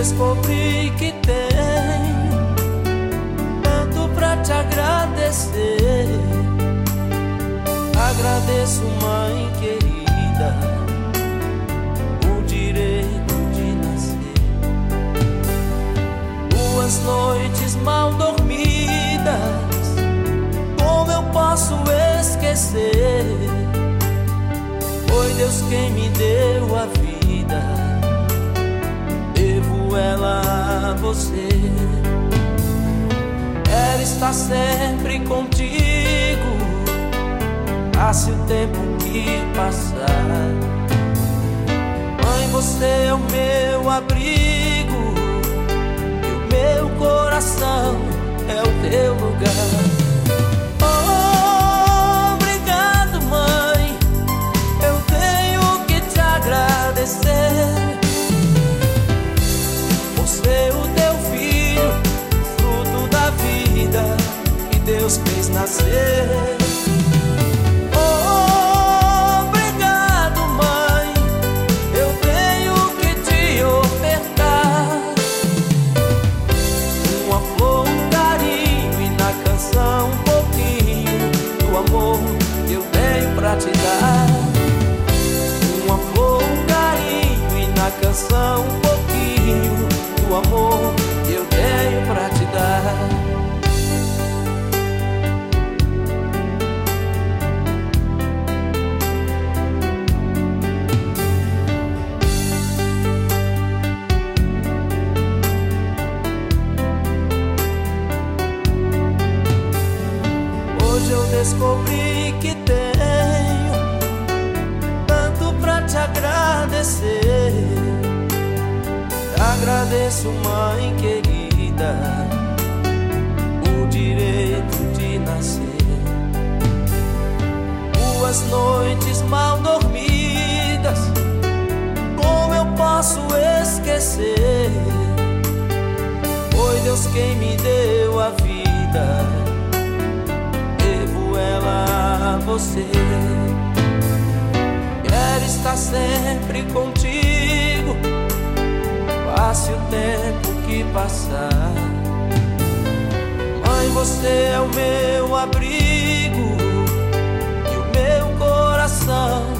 descobri que tenho tanto pra te agradecer. Agradeço, mãe querida, o direito de nascer. Duas noites mal dormidas, como eu posso esquecer? Foi Deus quem me deu a vida, devo ela a você. Ela está sempre contigo, passe o tempo que passar. Mãe, você é o meu abrigo e o meu coração é o teu lugar. Obrigado, mãe, eu tenho que te agradecer por ser o teu filho, fruto da vida que Deus fez nascer. Te dar uma flor, um carinho e na canção um pouquinho do amor que eu tenho pra te dar. Hoje eu descobri que tenho te agradecer. Agradeço, mãe querida, o direito de nascer. Duas noites mal dormidas, como eu posso esquecer? Foi Deus quem me deu a vida, devo ela a você. Quero estar sempre contigo, passe o tempo que passar. Mãe, você é o meu abrigo e o meu coração